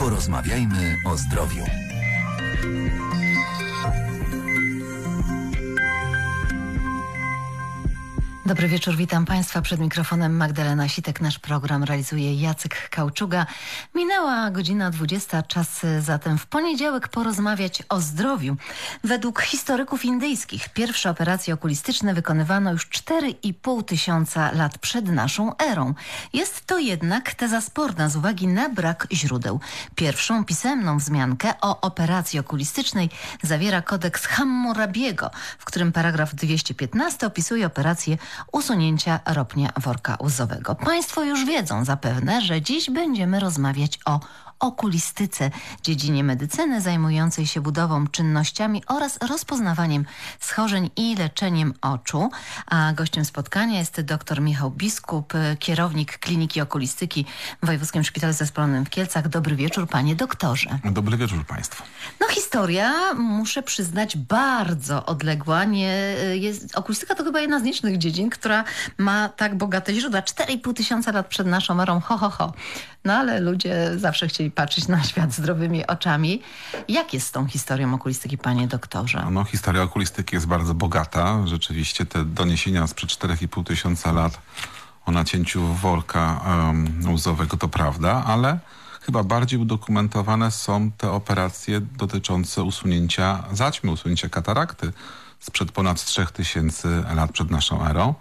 Porozmawiajmy o zdrowiu. Dobry wieczór, witam Państwa. Przed mikrofonem Magdalena Sitek. Nasz program realizuje Jacek Kauczuga. Minęła godzina 20, czas zatem w poniedziałek porozmawiać o zdrowiu. Według historyków indyjskich pierwsze operacje okulistyczne wykonywano już 4,5 tysiąca lat przed naszą erą. Jest to jednak teza sporna z uwagi na brak źródeł. Pierwszą pisemną wzmiankę o operacji okulistycznej zawiera kodeks Hammurabiego, w którym paragraf 215 opisuje operację usunięcia ropnia worka łzowego. Państwo już wiedzą zapewne, że dziś będziemy rozmawiać o okulistyce, dziedzinie medycyny zajmującej się budową, czynnościami oraz rozpoznawaniem schorzeń i leczeniem oczu. A gościem spotkania jest dr Michał Biskup, kierownik Kliniki Okulistyki w Wojewódzkim Szpitalu Zespolonym w Kielcach. Dobry wieczór, panie doktorze. Dobry wieczór państwu. No historia, muszę przyznać, bardzo odległa. Okulistyka to chyba jedna z nielicznych dziedzin, która ma tak bogate źródła. 4,5 tysiąca lat przed naszą erą, ho. No ale ludzie zawsze chcieli patrzeć na świat zdrowymi oczami. Jak jest z tą historią okulistyki, panie doktorze? No, historia okulistyki jest bardzo bogata. Rzeczywiście te doniesienia sprzed 4,5 tysiąca lat o nacięciu worka łzowego to prawda, ale chyba bardziej udokumentowane są te operacje dotyczące usunięcia zaćmy, usunięcia katarakty sprzed ponad 3000 lat przed naszą erą.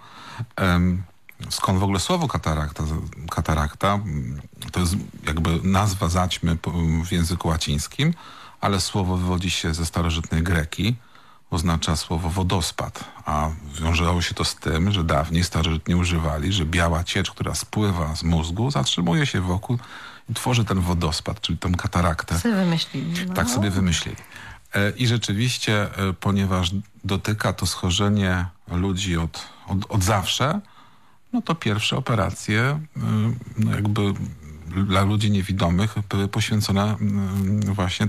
Skąd w ogóle słowo katarakta? Katarakta to jest jakby nazwa zaćmy w języku łacińskim, ale słowo wywodzi się ze starożytnej Greki, oznacza słowo wodospad, a wiązało się to z tym, że dawniej starożytni używali, że biała ciecz, która spływa z mózgu, zatrzymuje się wokół i tworzy ten wodospad, czyli tą kataraktę. Sobie wymyślili. No. Tak sobie wymyślili. I rzeczywiście, ponieważ dotyka to schorzenie ludzi od zawsze, no to pierwsze operacje jakby dla ludzi niewidomych były poświęcone właśnie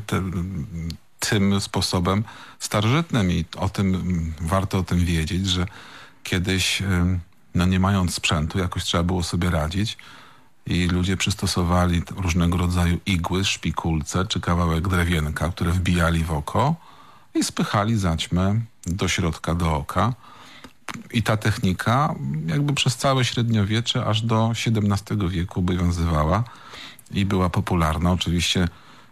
tym sposobem starożytnym i warto o tym wiedzieć, że kiedyś, no nie mając sprzętu, jakoś trzeba było sobie radzić i ludzie przystosowali różnego rodzaju igły, szpikulce czy kawałek drewienka, które wbijali w oko i spychali zaćmę do środka, do oka. I ta technika jakby przez całe średniowiecze aż do XVII wieku obowiązywała i była popularna. Oczywiście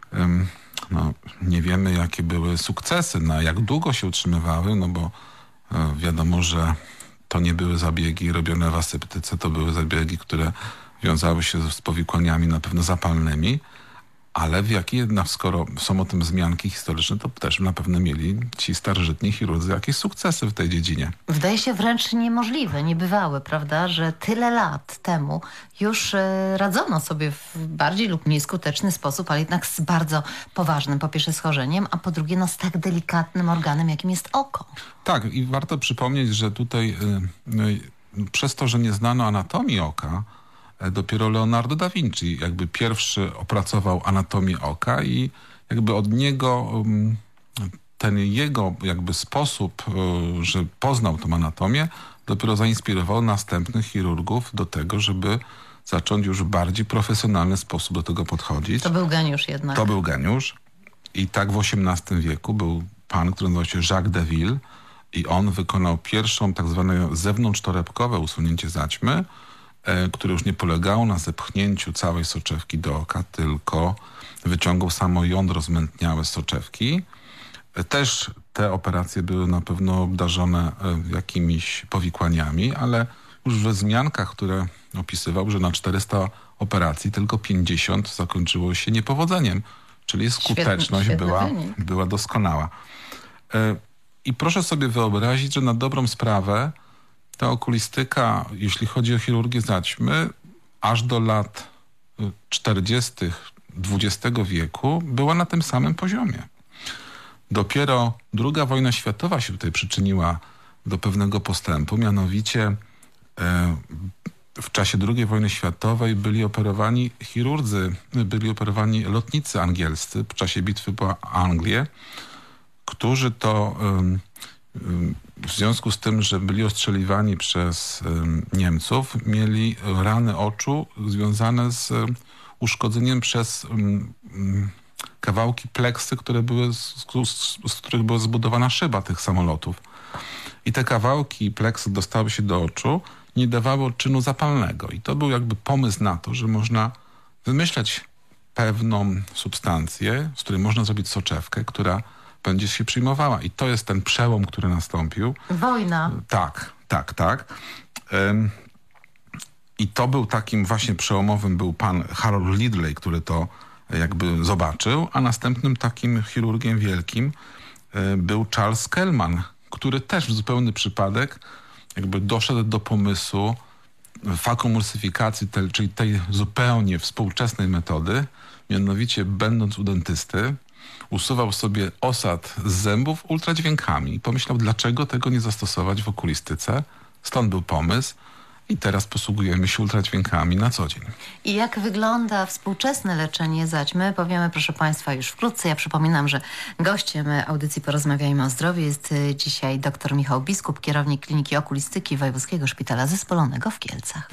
nie wiemy, jakie były sukcesy, na jak długo się utrzymywały, no bo wiadomo, że to nie były zabiegi robione w aseptyce, to były zabiegi, które wiązały się z powikłaniami na pewno zapalnymi, ale skoro są o tym wzmianki historyczne, to też na pewno mieli ci starożytni chirurdzy jakieś sukcesy w tej dziedzinie. Wydaje się wręcz niemożliwe, niebywałe, prawda, że tyle lat temu już radzono sobie w bardziej lub mniej skuteczny sposób, ale jednak z bardzo poważnym po pierwsze schorzeniem, a po drugie z tak delikatnym organem, jakim jest oko. Tak, i warto przypomnieć, że tutaj przez to, że nie znano anatomii oka, dopiero Leonardo da Vinci jakby pierwszy opracował anatomię oka i jakby od niego ten jego jakby sposób, że poznał tą anatomię, dopiero zainspirował następnych chirurgów do tego, żeby zacząć już w bardziej profesjonalny sposób do tego podchodzić. To był geniusz jednak. To był geniusz i tak w XVIII wieku był pan, który nazywał się Jacques Deville i on wykonał pierwszą tak zwane zewnątrztorebkowe usunięcie zaćmy, które już nie polegało na zepchnięciu całej soczewki do oka, tylko wyciągał samo jądro zmętniałe z soczewki. Też te operacje były na pewno obdarzone jakimiś powikłaniami, ale już we wzmiankach, które opisywał, że na 400 operacji tylko 50 zakończyło się niepowodzeniem, czyli skuteczność była doskonała. I proszę sobie wyobrazić, że na dobrą sprawę ta okulistyka, jeśli chodzi o chirurgię zaćmy, aż do lat 40. XX wieku była na tym samym poziomie. Dopiero II wojna światowa się tutaj przyczyniła do pewnego postępu, mianowicie w czasie II wojny światowej byli operowani chirurdzy, byli operowani lotnicy angielscy w czasie bitwy po Anglię, którzy to W związku z tym, że byli ostrzeliwani przez Niemców, mieli rany oczu związane z uszkodzeniem przez kawałki pleksy, z których była zbudowana szyba tych samolotów. I te kawałki pleksy dostały się do oczu, nie dawały odczynu zapalnego. I to był jakby pomysł na to, że można wymyślać pewną substancję, z której można zrobić soczewkę, która będzie się przyjmowała. I to jest ten przełom, który nastąpił. Wojna. Tak. I to był takim właśnie przełomowym, był pan Harold Lidley, który to jakby zobaczył, a następnym takim chirurgiem wielkim był Charles Kellman, który też w zupełny przypadek jakby doszedł do pomysłu fakomulsyfikacji, czyli tej zupełnie współczesnej metody, mianowicie będąc u dentysty, usuwał sobie osad z zębów ultradźwiękami i pomyślał, dlaczego tego nie zastosować w okulistyce. Stąd był pomysł i teraz posługujemy się ultradźwiękami na co dzień. I jak wygląda współczesne leczenie zaćmy? Powiemy, proszę Państwa, już wkrótce. Ja przypominam, że gościem audycji Porozmawiajmy o zdrowiu jest dzisiaj dr Michał Biskup, kierownik Kliniki Okulistyki Wojewódzkiego Szpitala Zespolonego w Kielcach.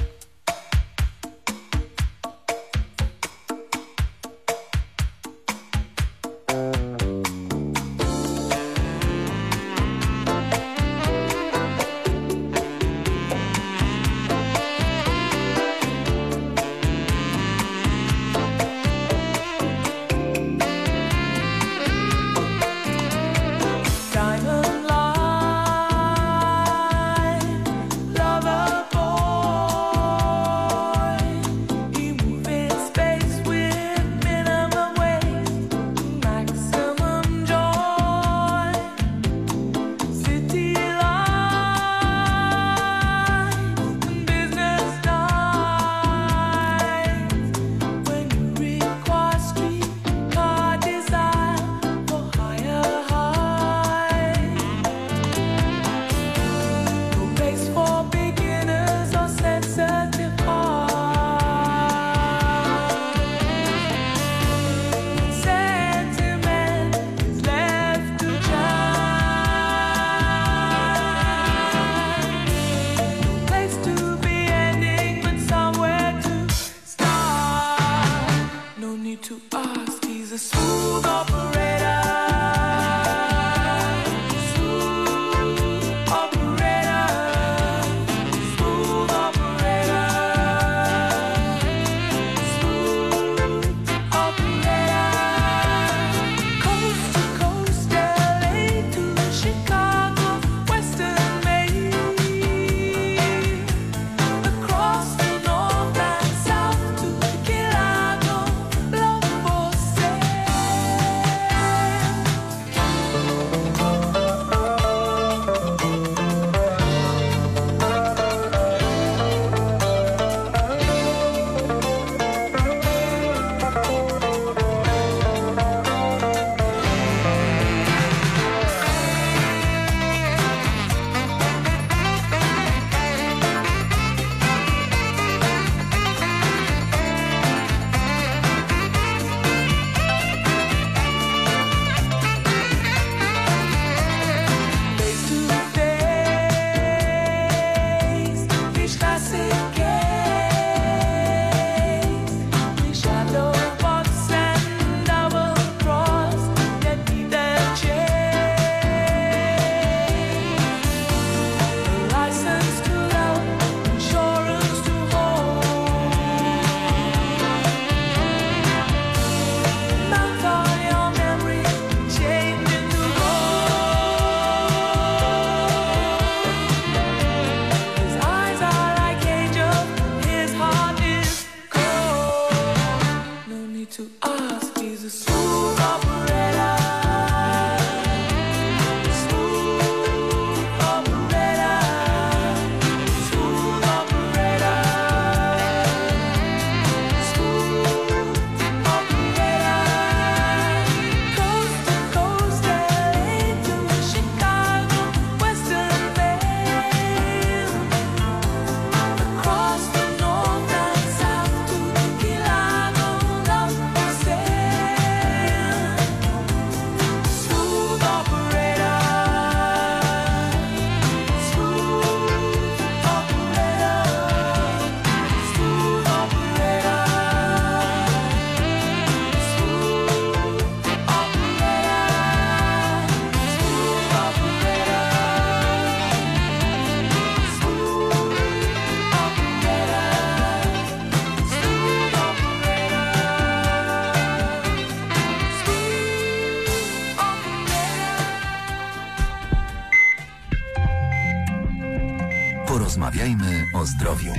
Porozmawiajmy o zdrowiu.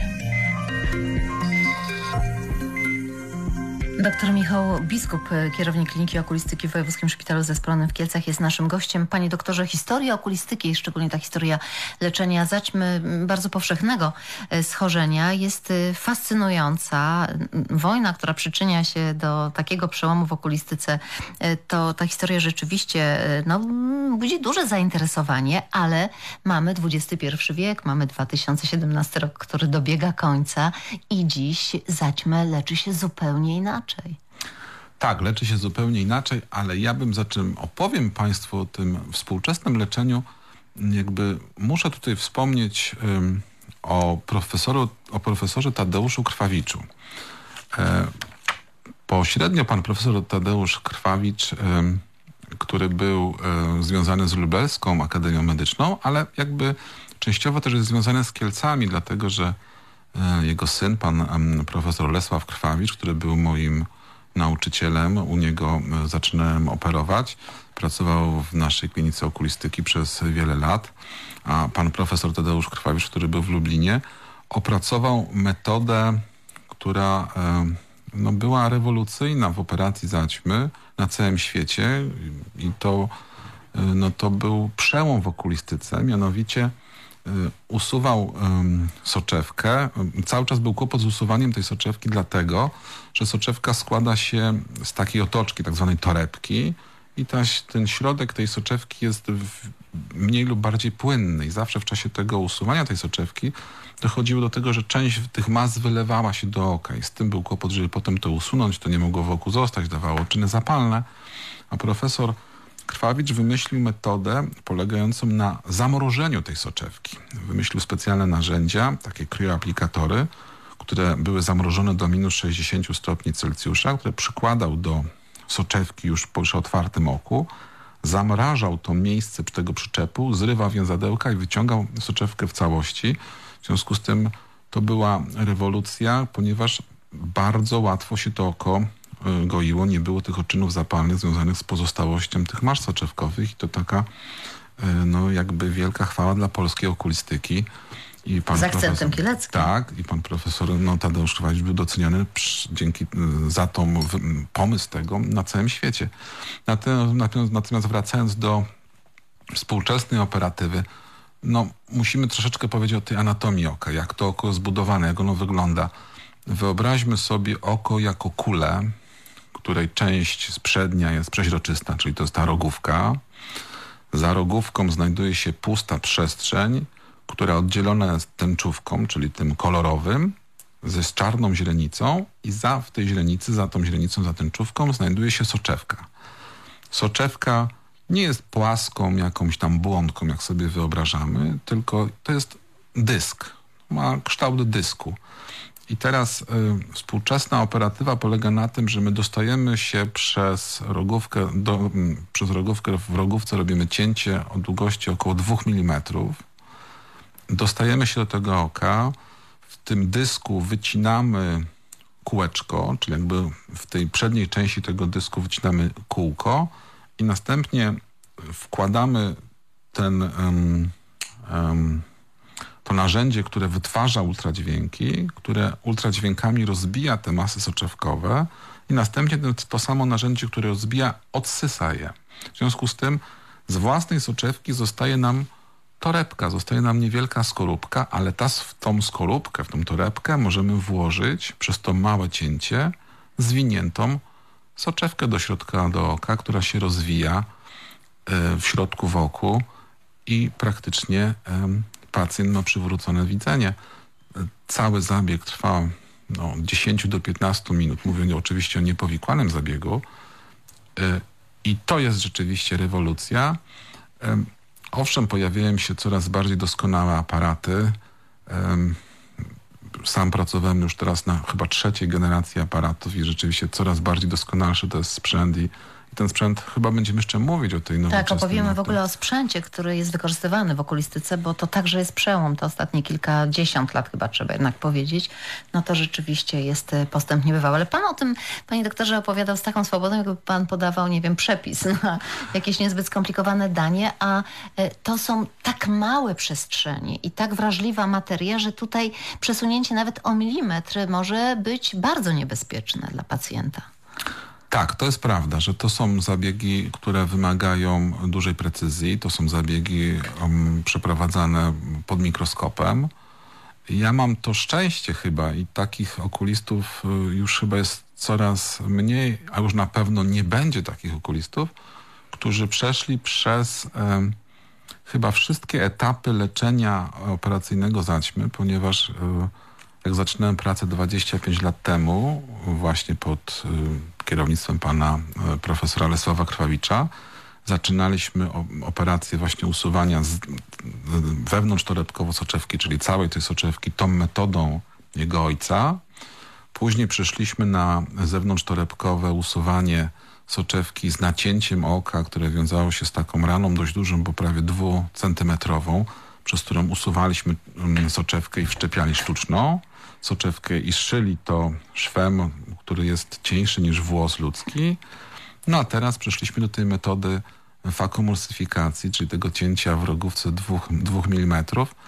Dr Michał Biskup, kierownik Kliniki Okulistyki w Wojewódzkim Szpitalu Zespolonym w Kielcach, jest naszym gościem. Panie doktorze, historia okulistyki, szczególnie ta historia leczenia zaćmy, bardzo powszechnego schorzenia, jest fascynująca. Wojna, która przyczynia się do takiego przełomu w okulistyce, to ta historia rzeczywiście budzi duże zainteresowanie, ale mamy XXI wiek, mamy 2017 rok, który dobiega końca i dziś zaćmę leczy się zupełnie inaczej. Tak, leczy się zupełnie inaczej, ale ja opowiem Państwu o tym współczesnym leczeniu, muszę tutaj wspomnieć o profesorze Tadeuszu Krwawiczu. Pośrednio pan profesor Tadeusz Krwawicz, który był związany z Lubelską Akademią Medyczną, ale częściowo też jest związany z Kielcami, dlatego że jego syn, pan profesor Lesław Krwawicz, który był moim nauczycielem, u niego zaczynałem operować. Pracował w naszej klinice okulistyki przez wiele lat, a pan profesor Tadeusz Krwawicz, który był w Lublinie, opracował metodę, która była rewolucyjna w operacji zaćmy na całym świecie i to był przełom w okulistyce, mianowicie usuwał soczewkę. Cały czas był kłopot z usuwaniem tej soczewki, dlatego że soczewka składa się z takiej otoczki, tak zwanej torebki i ten środek tej soczewki jest mniej lub bardziej płynny i zawsze w czasie tego usuwania tej soczewki dochodziło do tego, że część tych mas wylewała się do oka i z tym był kłopot, żeby potem to usunąć, to nie mogło w oku zostać, dawało czyny zapalne, a profesor Krwawicz wymyślił metodę polegającą na zamrożeniu tej soczewki. Wymyślił specjalne narzędzia, takie kryoaplikatory, które były zamrożone do minus 60 stopni Celsjusza, które przykładał do soczewki już przy otwartym oku, zamrażał to miejsce tego przyczepu, zrywał więzadełka i wyciągał soczewkę w całości. W związku z tym to była rewolucja, ponieważ bardzo łatwo się to oko goiło, nie było tych odczynów zapalnych związanych z pozostałością tych masz soczewkowych i to taka wielka chwała dla polskiej okulistyki. I pan z akcentem kieleckim. Tak, i pan profesor Tadeusz Krwawicz był doceniany za pomysł tego na całym świecie. Natomiast wracając do współczesnej operatywy, musimy troszeczkę powiedzieć o tej anatomii oka, jak to oko jest zbudowane, jak ono wygląda. Wyobraźmy sobie oko jako kulę, której część przednia jest przeźroczysta, czyli to jest ta rogówka. Za rogówką znajduje się pusta przestrzeń, która oddzielona jest tęczówką, czyli tym kolorowym, z czarną źrenicą i w tej źrenicy, za tą źrenicą, za tęczówką znajduje się soczewka. Soczewka nie jest płaską jakąś tam błądką, jak sobie wyobrażamy, tylko to jest dysk. Ma kształt dysku. I teraz współczesna operatywa polega na tym, że my dostajemy się przez rogówkę, w rogówce robimy cięcie o długości około 2 mm. Dostajemy się do tego oka, w tym dysku wycinamy kółeczko, czyli w tej przedniej części tego dysku wycinamy kółko i następnie wkładamy to narzędzie, które wytwarza ultradźwięki, które ultradźwiękami rozbija te masy soczewkowe i następnie to samo narzędzie, które rozbija, odsysa je. W związku z tym z własnej soczewki zostaje nam torebka, zostaje nam niewielka skorupka, ale w tą skorupkę, w tą torebkę możemy włożyć przez to małe cięcie zwiniętą soczewkę do środka, do oka, która się rozwija w środku w oku i praktycznie pacjent ma przywrócone widzenie. Cały zabieg trwa 10 do 15 minut. Mówię oczywiście o niepowikłanym zabiegu. I to jest rzeczywiście rewolucja. Owszem, pojawiają się coraz bardziej doskonałe aparaty. Sam pracowałem już teraz na chyba 3. generacji aparatów i rzeczywiście coraz bardziej doskonalszy to jest sprzęt i ten sprzęt, chyba będziemy jeszcze mówić o tej nowoczesnej. Tak, opowiemy w ogóle o sprzęcie, który jest wykorzystywany w okulistyce, bo to także jest przełom. To ostatnie kilkadziesiąt lat chyba trzeba jednak powiedzieć. No to rzeczywiście jest postęp niebywały. Ale pan o tym, panie doktorze, opowiadał z taką swobodą, jakby pan podawał, nie wiem, przepis na jakieś niezbyt skomplikowane danie, a to są tak małe przestrzenie i tak wrażliwa materia, że tutaj przesunięcie nawet o milimetr może być bardzo niebezpieczne dla pacjenta. Tak, to jest prawda, że to są zabiegi, które wymagają dużej precyzji. To są zabiegi przeprowadzane pod mikroskopem. Ja mam to szczęście chyba i takich okulistów już chyba jest coraz mniej, a już na pewno nie będzie takich okulistów, którzy przeszli przez chyba wszystkie etapy leczenia operacyjnego zaćmy, ponieważ jak zaczynałem pracę 25 lat temu, właśnie pod kierownictwem pana profesora Lesława Krwawicza, zaczynaliśmy operację właśnie usuwania wewnątrztorebkowo soczewki, czyli całej tej soczewki, tą metodą jego ojca. Później przeszliśmy na zewnątrztorebkowe usuwanie soczewki z nacięciem oka, które wiązało się z taką raną dość dużą, bo prawie 2-centymetrową, przez którą usuwaliśmy soczewkę i wszczepiali sztuczną soczewkę i szyli to szwem, który jest cieńszy niż włos ludzki. No a teraz przeszliśmy do tej metody fakomulsyfikacji, czyli tego cięcia w rogówce 2 mm.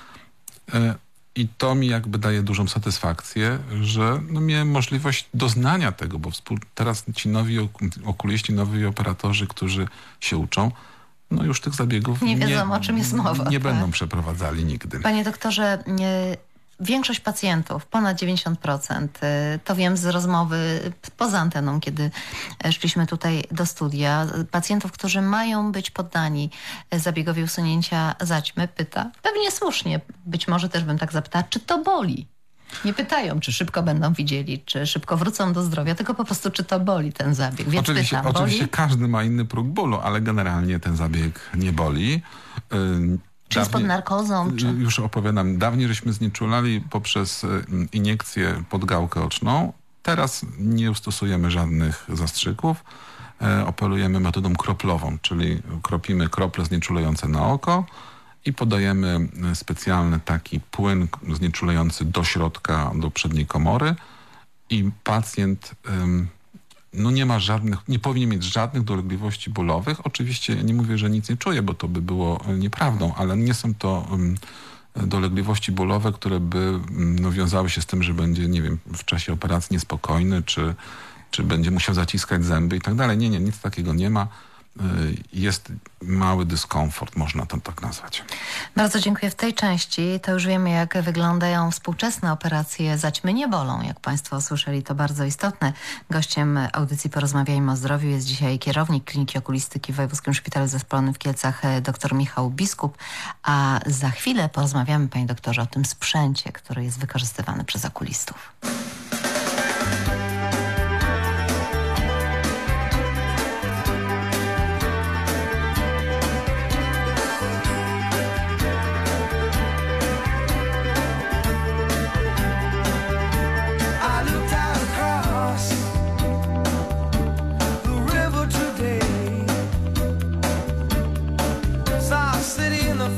I to mi jakby daje dużą satysfakcję, że miałem możliwość doznania tego, bo teraz ci nowi okuliści, nowi operatorzy, którzy się uczą, no już tych zabiegów nie wiedzą, o czym jest mowa. Nie będą przeprowadzali nigdy. Panie doktorze, większość pacjentów, ponad 90%, to wiem z rozmowy poza anteną, kiedy szliśmy tutaj do studia, pacjentów, którzy mają być poddani zabiegowi usunięcia zaćmy, pyta, pewnie słusznie, być może też bym tak zapytała, czy to boli? Nie pytają, czy szybko będą widzieli, czy szybko wrócą do zdrowia, tylko po prostu, czy to boli ten zabieg. Więc oczywiście każdy ma inny próg bólu, ale generalnie ten zabieg nie boli. Czy jest pod narkozą? Czy... Już opowiadam. Dawniej żeśmy znieczulali poprzez iniekcję pod gałkę oczną. Teraz nie stosujemy żadnych zastrzyków. Operujemy metodą kroplową, czyli kropimy krople znieczulające na oko i podajemy specjalny taki płyn znieczulający do środka, do przedniej komory i pacjent nie powinien mieć żadnych dolegliwości bólowych. Oczywiście nie mówię, że nic nie czuje, bo to by było nieprawdą, ale nie są to dolegliwości bólowe, które by wiązały się z tym, że będzie, nie wiem, w czasie operacji niespokojny, czy będzie musiał zaciskać zęby i tak dalej. Nie, nic takiego nie ma. Jest mały dyskomfort, można to tak nazwać. Bardzo dziękuję. W tej części to już wiemy, jak wyglądają współczesne operacje zaćmy. Nie bolą, jak Państwo słyszeli, to bardzo istotne. Gościem audycji Porozmawiajmy o zdrowiu jest dzisiaj kierownik Kliniki Okulistyki w Wojewódzkim Szpitalu Zespolonym w Kielcach, dr Michał Biskup. A za chwilę porozmawiamy, panie doktorze, o tym sprzęcie, który jest wykorzystywany przez okulistów.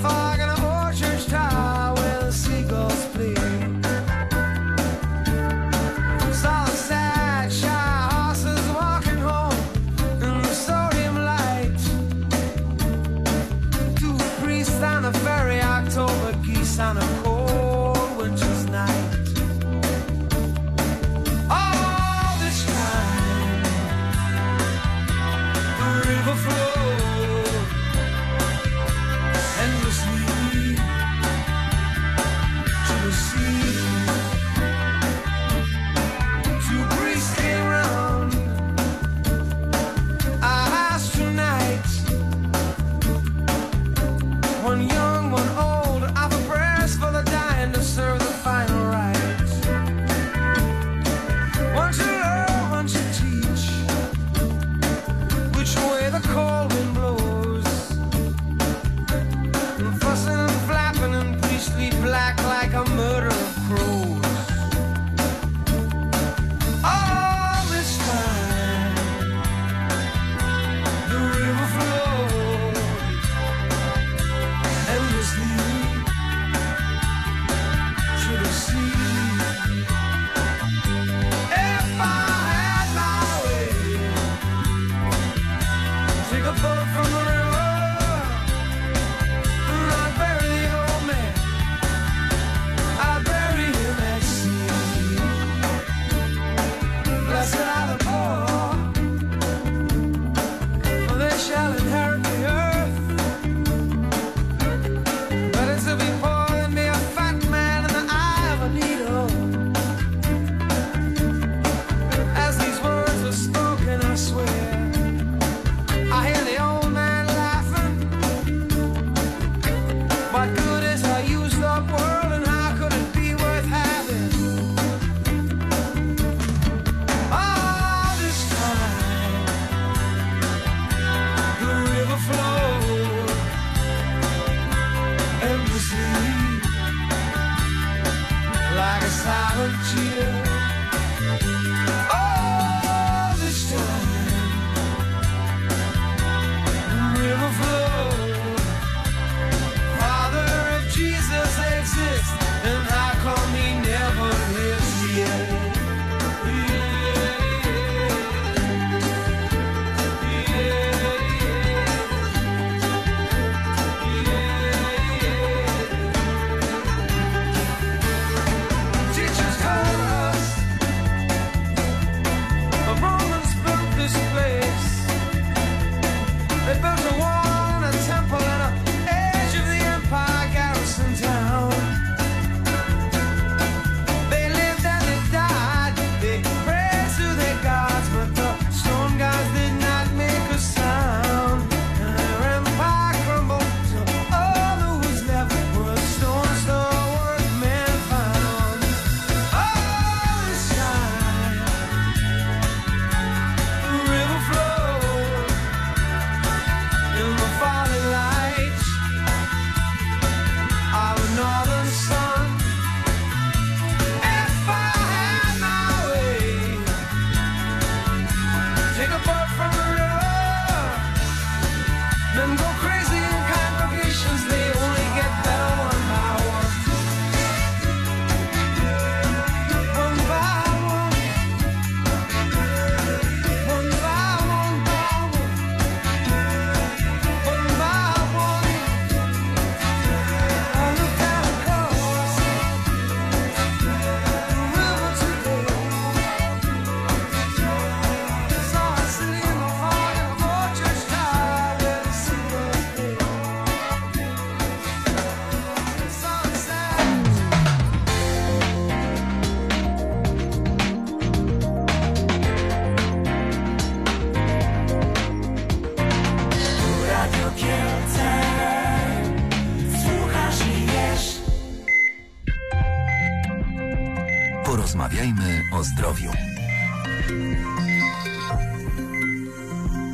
Fog and a old church tower where the seagulls play.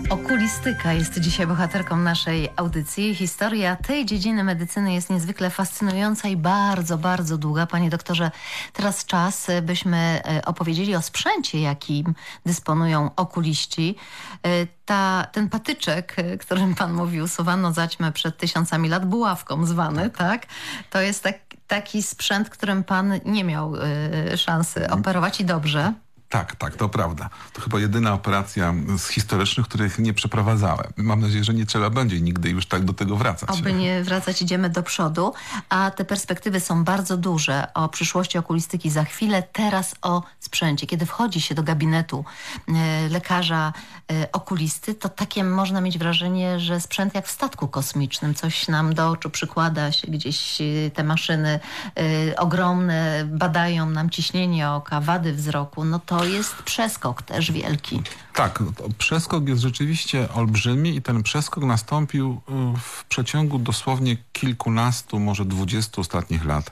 Okulistyka jest dzisiaj bohaterką naszej audycji. Historia tej dziedziny medycyny jest niezwykle fascynująca i bardzo, bardzo długa. Panie doktorze, teraz czas, byśmy opowiedzieli o sprzęcie, jakim dysponują okuliści. Ten patyczek, którym pan mówił, suwano zaćmę przed tysiącami lat, buławką zwany, tak? To jest taki sprzęt, którym pan nie miał szansy operować i dobrze. Tak, to prawda. To chyba jedyna operacja z historycznych, których nie przeprowadzałem. Mam nadzieję, że nie trzeba będzie nigdy już tak do tego wracać. Oby nie wracać, idziemy do przodu. A te perspektywy są bardzo duże. O przyszłości okulistyki za chwilę. Teraz o sprzęcie. Kiedy wchodzi się do gabinetu lekarza okulisty, to takie można mieć wrażenie, że sprzęt jak w statku kosmicznym. Coś nam do oczu przykłada się gdzieś, te maszyny ogromne badają nam ciśnienie oka, wady wzroku. No to jest przeskok też wielki. Tak, przeskok jest rzeczywiście olbrzymi i ten przeskok nastąpił w przeciągu dosłownie kilkunastu, może 20 ostatnich lat.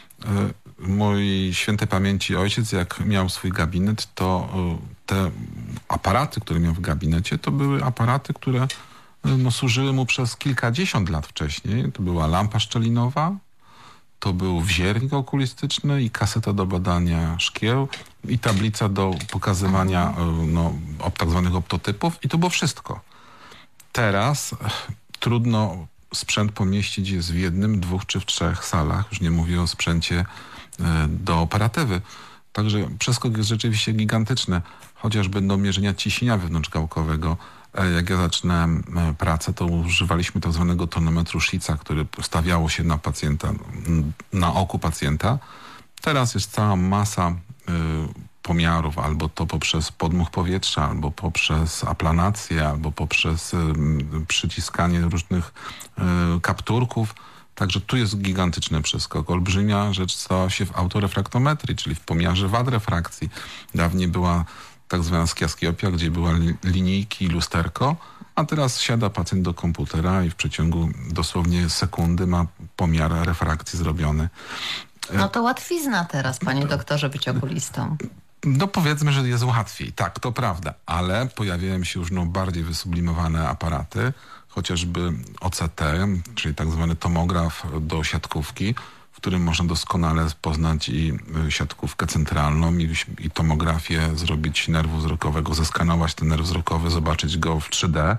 Mój świętej pamięci ojciec, jak miał swój gabinet, to te aparaty, które miał w gabinecie, to były aparaty, które służyły mu przez kilkadziesiąt lat wcześniej. To była lampa szczelinowa, to był wziernik okulistyczny i kaseta do badania szkieł i tablica do pokazywania tak zwanych optotypów i to było wszystko. Teraz trudno sprzęt pomieścić jest w jednym, dwóch czy w trzech salach. Już nie mówię o sprzęcie do operatywy. Także przeskok jest rzeczywiście gigantyczny. Chociażby do mierzenia ciśnienia wewnątrzgałkowego. Jak ja zaczynałem pracę, to używaliśmy tak zwanego tonometru Schitza, który stawiało się na pacjenta, na oku pacjenta. Teraz jest cała masa pomiarów, albo to poprzez podmuch powietrza, albo poprzez aplanację, albo poprzez przyciskanie różnych kapturków. Także tu jest gigantyczny przeskok. Olbrzymia rzecz stała się w autorefraktometrii, czyli w pomiarze wad refrakcji. Dawniej była tak zwana skiaskiopia, gdzie była linijki i lusterko, a teraz siada pacjent do komputera i w przeciągu dosłownie sekundy ma pomiar refrakcji zrobiony. No to łatwizna teraz, panie doktorze, być okulistą. No powiedzmy, że jest łatwiej. Tak, to prawda, ale pojawiają się już bardziej wysublimowane aparaty, chociażby OCT, czyli tak zwany tomograf do siatkówki, w którym można doskonale poznać i siatkówkę centralną i tomografię zrobić nerwu wzrokowego, zeskanować ten nerw wzrokowy, zobaczyć go w 3D.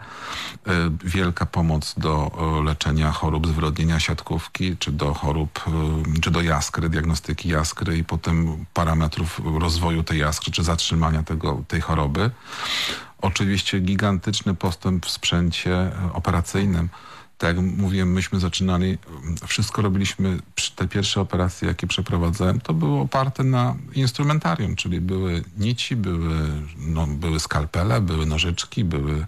Wielka pomoc do leczenia chorób zwyrodnienia siatkówki, czy do chorób, czy do jaskry, diagnostyki jaskry i potem parametrów rozwoju tej jaskry, czy zatrzymania tej choroby. Oczywiście gigantyczny postęp w sprzęcie operacyjnym. Tak jak mówiłem, myśmy zaczynali, wszystko robiliśmy, te pierwsze operacje, jakie przeprowadzałem, to było oparte na instrumentarium, czyli były nici, były skalpele, były nożyczki,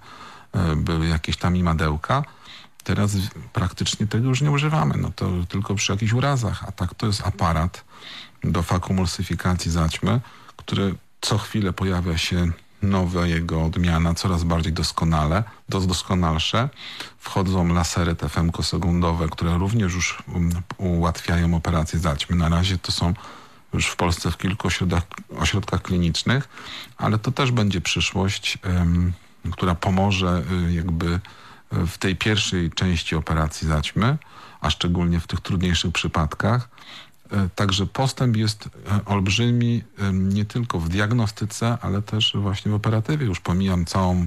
były jakieś tam imadełka. Teraz praktycznie tego już nie używamy, to tylko przy jakichś urazach, a tak to jest aparat do fakomulsyfikacji zaćmy, który co chwilę pojawia się nowa jego odmiana, coraz bardziej doskonalsze. Wchodzą lasery te femtosekundowe, które również już ułatwiają operacje zaćmy. Na razie to są już w Polsce w kilku ośrodkach klinicznych, ale to też będzie przyszłość, która pomoże jakby w tej pierwszej części operacji zaćmy, a szczególnie w tych trudniejszych przypadkach. Także postęp jest olbrzymi nie tylko w diagnostyce, ale też właśnie w operatywie. Już pomijam całą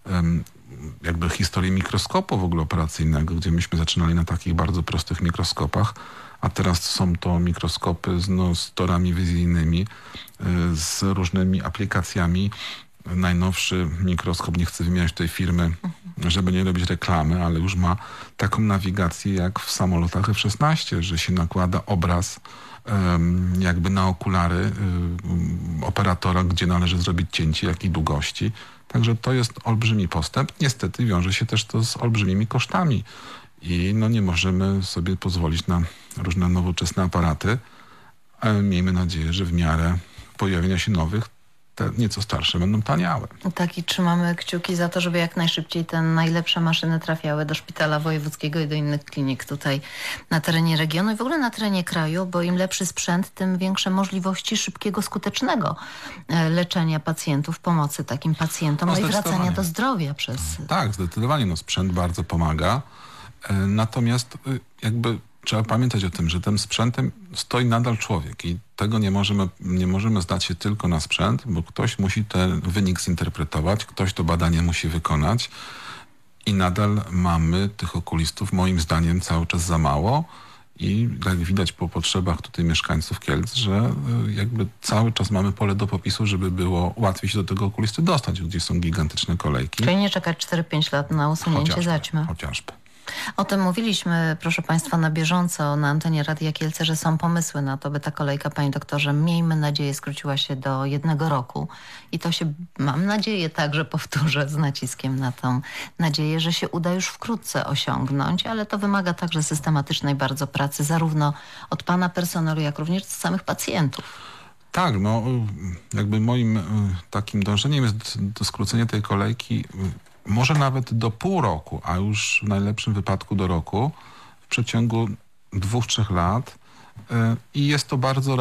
jakby historię mikroskopu w ogóle operacyjnego, gdzie myśmy zaczynali na takich bardzo prostych mikroskopach, a teraz są to mikroskopy z torami wizyjnymi, z różnymi aplikacjami. Najnowszy mikroskop, nie chcę wymieniać tej firmy, żeby nie robić reklamy, ale już ma taką nawigację jak w samolotach F-16, że się nakłada obraz jakby na okulary operatora, gdzie należy zrobić cięcie, jakiej długości. Także to jest olbrzymi postęp. Niestety wiąże się też to z olbrzymimi kosztami i nie możemy sobie pozwolić na różne nowoczesne aparaty, ale miejmy nadzieję, że w miarę pojawienia się nowych te nieco starsze będą taniały. Tak, i trzymamy kciuki za to, żeby jak najszybciej te najlepsze maszyny trafiały do szpitala wojewódzkiego i do innych klinik tutaj na terenie regionu i w ogóle na terenie kraju, bo im lepszy sprzęt, tym większe możliwości szybkiego, skutecznego leczenia pacjentów, pomocy takim pacjentom, no i wracania do zdrowia przez... Tak, zdecydowanie. No, sprzęt bardzo pomaga. Natomiast jakby trzeba pamiętać o tym, że tym sprzętem stoi nadal człowiek i tego nie możemy zdać się tylko na sprzęt, bo ktoś musi ten wynik zinterpretować, ktoś to badanie musi wykonać i nadal mamy tych okulistów moim zdaniem cały czas za mało i jak widać po potrzebach tutaj mieszkańców Kielc, że jakby cały czas mamy pole do popisu, żeby było łatwiej się do tego okulisty dostać, gdzie są gigantyczne kolejki. Czyli nie czekać 4-5 lat na usunięcie zaćmy. Chociażby. O tym mówiliśmy, proszę Państwa, na bieżąco na antenie Radia Kielce, że są pomysły na to, by ta kolejka, panie doktorze, miejmy nadzieję, skróciła się do 1 roku. I to się, mam nadzieję, także powtórzę z naciskiem na tą nadzieję, że się uda już wkrótce osiągnąć, ale to wymaga także systematycznej bardzo pracy, zarówno od pana personelu, jak również od samych pacjentów. Tak, no jakby moim takim dążeniem jest do skrócenia tej kolejki może nawet do pół roku, a już w najlepszym wypadku do roku, w przeciągu 2-3 lat. I jest to bardzo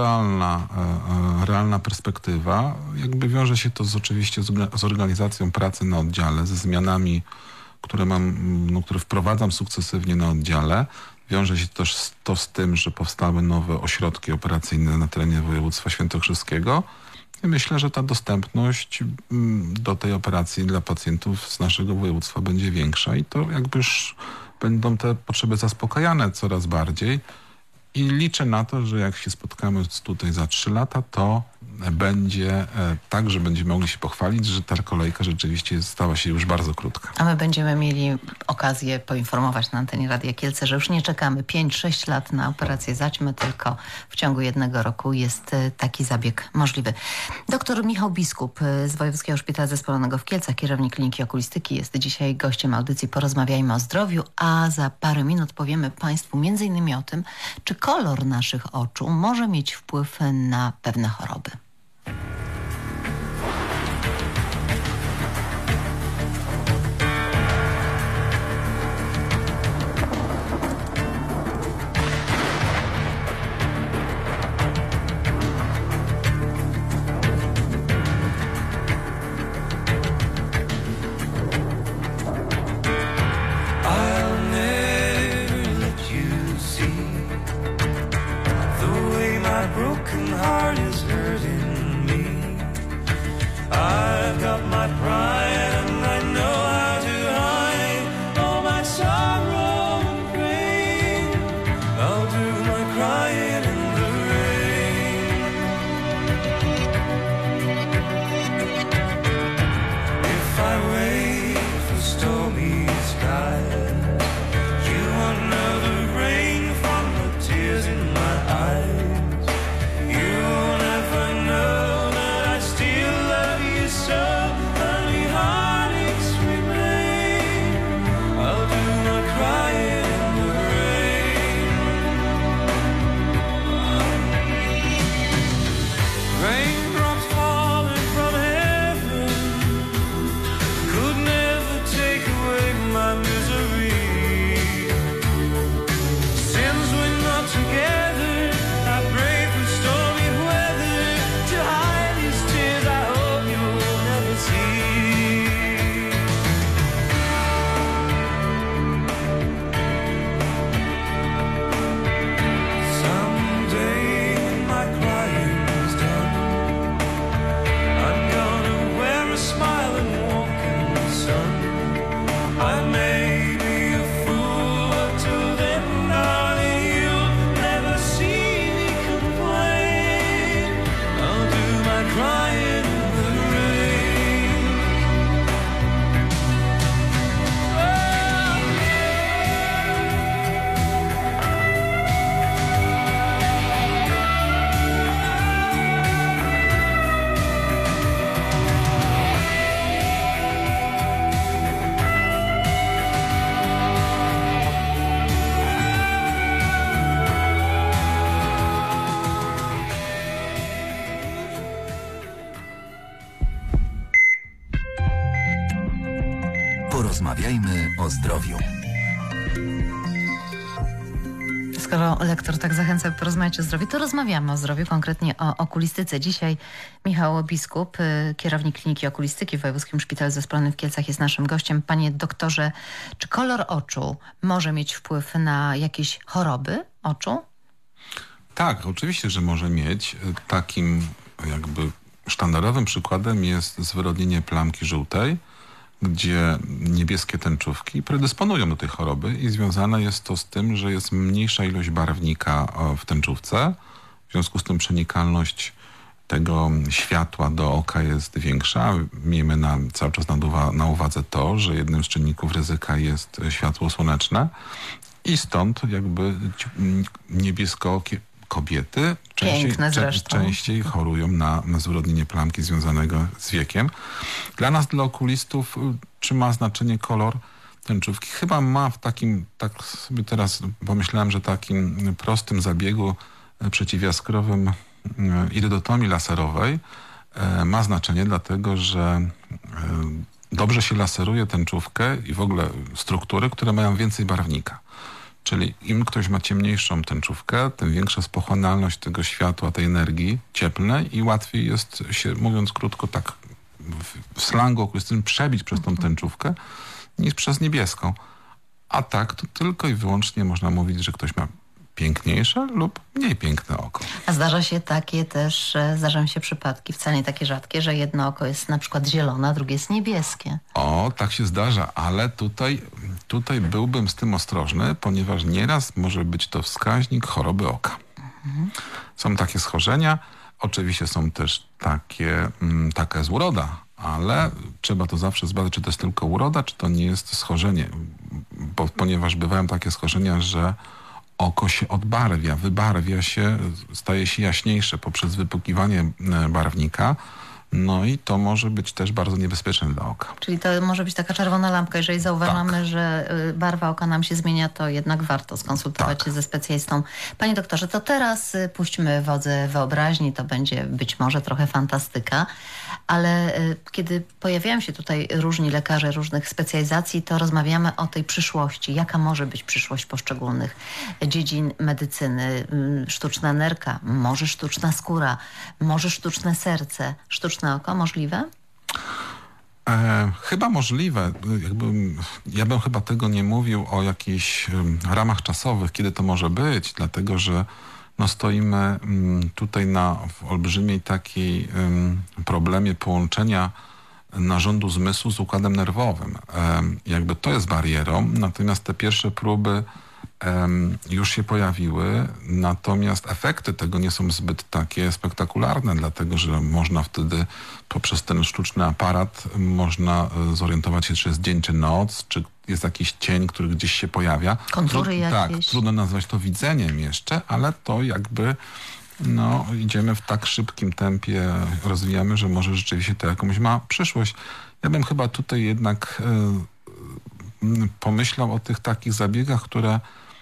realna perspektywa. Jakby wiąże się to oczywiście z organizacją pracy na oddziale, ze zmianami, które wprowadzam sukcesywnie na oddziale. Wiąże się też to z tym, że powstały nowe ośrodki operacyjne na terenie województwa świętokrzyskiego. I myślę, że ta dostępność do tej operacji dla pacjentów z naszego województwa będzie większa i to jakby już będą te potrzeby zaspokajane coraz bardziej. I liczę na to, że jak się spotkamy tutaj za 3 lata, to będzie tak, że będziemy mogli się pochwalić, że ta kolejka rzeczywiście stała się już bardzo krótka. A my będziemy mieli okazję poinformować na antenie Radia Kielce, że już nie czekamy 5-6 lat na operację zaćmy, tylko w ciągu 1 roku jest taki zabieg możliwy. Doktor Michał Biskup z Wojewódzkiego Szpitala Zespolonego w Kielcach, kierownik Kliniki Okulistyki, jest dzisiaj gościem audycji Porozmawiajmy o zdrowiu, a za parę minut powiemy Państwu m.in. o tym, czy kolor naszych oczu może mieć wpływ na pewne choroby. Broken heart is hurting. Porozmawiajmy o zdrowiu. Skoro lektor tak zachęca, by porozmawiać o zdrowiu, to rozmawiamy o zdrowiu, konkretnie o okulistyce. Dzisiaj Michał Biskup, kierownik Kliniki Okulistyki w Wojewódzkim Szpitalu Zespolonym w Kielcach, jest naszym gościem. Panie doktorze, czy kolor oczu może mieć wpływ na jakieś choroby oczu? Tak, oczywiście, że może mieć. Takim jakby sztandarowym przykładem jest zwyrodnienie plamki żółtej, gdzie niebieskie tęczówki predysponują do tej choroby i związane jest to z tym, że jest mniejsza ilość barwnika w tęczówce. W związku z tym przenikalność tego światła do oka jest większa. Miejmy cały czas na uwadze to, że jednym z czynników ryzyka jest światło słoneczne i stąd jakby niebieskookie kobiety częściej chorują na zwyrodnienie plamki związanego z wiekiem. Dla nas, dla okulistów, czy ma znaczenie kolor tęczówki? Chyba ma w takim, tak sobie teraz pomyślałem, że takim prostym zabiegu przeciwjaskrowym iridotomii laserowej ma znaczenie, dlatego że dobrze się laseruje tęczówkę i w ogóle struktury, które mają więcej barwnika. Czyli im ktoś ma ciemniejszą tęczówkę, tym większa jest pochłonalność tego światła, tej energii cieplnej i łatwiej jest się, mówiąc krótko, tak w slangu okulistycznym przebić przez tą tęczówkę niż przez niebieską. A tak to tylko i wyłącznie można mówić, że ktoś ma piękniejsze lub mniej piękne oko. A zdarzają się przypadki, wcale nie takie rzadkie, że jedno oko jest na przykład zielone, a drugie jest niebieskie. O, tak się zdarza, ale tutaj byłbym z tym ostrożny, ponieważ nieraz może być to wskaźnik choroby oka. Są takie schorzenia, oczywiście są też taka jest uroda, ale trzeba to zawsze zbadać, czy to jest tylko uroda, czy to nie jest schorzenie, ponieważ bywają takie schorzenia, że oko się odbarwia, wybarwia się, staje się jaśniejsze poprzez wypłukiwanie barwnika. No i to może być też bardzo niebezpieczne dla oka. Czyli to może być taka czerwona lampka. Jeżeli zauważamy, że barwa oka nam się zmienia, to jednak warto skonsultować się ze specjalistą. Panie doktorze, to teraz puśćmy wodze wyobraźni. To będzie być może trochę fantastyka, ale kiedy pojawiają się tutaj różni lekarze różnych specjalizacji, to rozmawiamy o tej przyszłości. Jaka może być przyszłość poszczególnych dziedzin medycyny? Sztuczna nerka, może sztuczna skóra, może sztuczne serce, sztuczne oko możliwe? Chyba możliwe. Ja bym chyba tego nie mówił o jakichś ramach czasowych, kiedy to może być, dlatego że stoimy tutaj w olbrzymiej takiej problemie połączenia narządu zmysłu z układem nerwowym. Jakby to jest barierą, natomiast te pierwsze próby już się pojawiły, natomiast efekty tego nie są zbyt takie spektakularne, dlatego że można wtedy poprzez ten sztuczny aparat można zorientować się, czy jest dzień, czy noc, czy jest jakiś cień, który gdzieś się pojawia. Kontury jakieś. Tak, trudno nazwać to widzeniem jeszcze, ale to jakby idziemy w tak szybkim tempie, rozwijamy, że może rzeczywiście to jakąś ma przyszłość. Ja bym chyba tutaj jednak pomyślał o tych takich zabiegach, które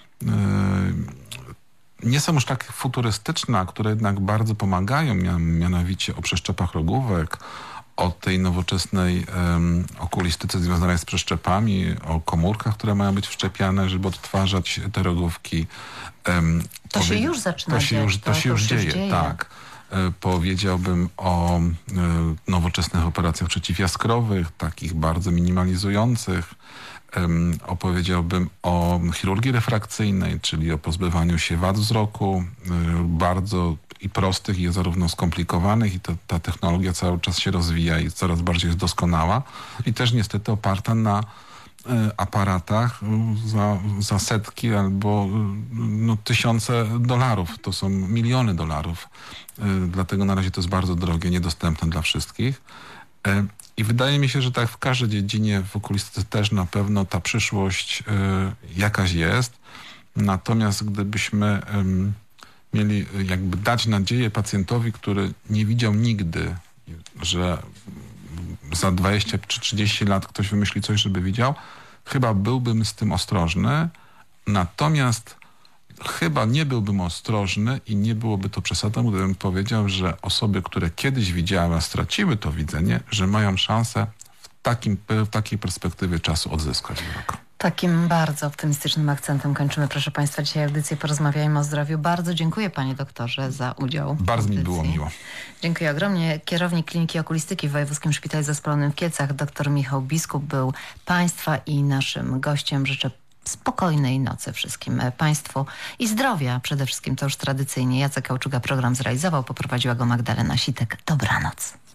nie są już tak futurystyczne, a które jednak bardzo pomagają, mianowicie o przeszczepach rogówek, o tej nowoczesnej okulistyce związanej z przeszczepami, o komórkach, które mają być wszczepiane, żeby odtwarzać te rogówki. To się już zaczyna dziać. To się już dzieje, tak. Powiedziałbym o nowoczesnych operacjach przeciwjaskrowych, takich bardzo minimalizujących. Opowiedziałbym o chirurgii refrakcyjnej, czyli o pozbywaniu się wad wzroku, bardzo i prostych, i zarówno skomplikowanych, i ta technologia cały czas się rozwija i coraz bardziej jest doskonała i też niestety oparta na aparatach za setki albo tysiące dolarów. To są miliony dolarów. Dlatego na razie to jest bardzo drogie, niedostępne dla wszystkich. I wydaje mi się, że tak w każdej dziedzinie w okulistyce też na pewno ta przyszłość jakaś jest. Natomiast gdybyśmy mieli jakby dać nadzieję pacjentowi, który nie widział nigdy, że za 20 czy 30 lat ktoś wymyśli coś, żeby widział, chyba byłbym z tym ostrożny. Natomiast chyba nie byłbym ostrożny i nie byłoby to przesadą, gdybym powiedział, że osoby, które kiedyś widziały, a straciły to widzenie, że mają szansę w takiej perspektywie czasu odzyskać wzrok. Takim bardzo optymistycznym akcentem kończymy, proszę Państwa, dzisiaj audycję Porozmawiajmy o zdrowiu. Bardzo dziękuję Panie doktorze za udział w Bardzo mi audycji. było miło. Dziękuję ogromnie. Kierownik Kliniki Okulistyki w Wojewódzkim Szpitalu Zespolonym w Kielcach, dr Michał Biskup, był Państwa i naszym gościem. Życzę spokojnej nocy wszystkim Państwu i zdrowia przede wszystkim, to już tradycyjnie. Jacek Kauczuga program zrealizował, poprowadziła go Magdalena Sitek. Dobranoc.